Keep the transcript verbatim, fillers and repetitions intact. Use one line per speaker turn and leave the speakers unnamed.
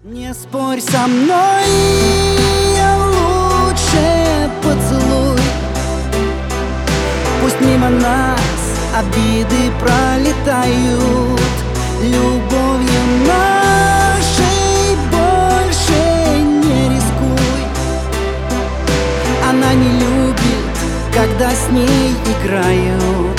Не спорь со мной, лучше поцелуй. Пусть мимо нас обиды пролетают, любовью нашей больше не рискуй. Она не любит, когда с ней играют.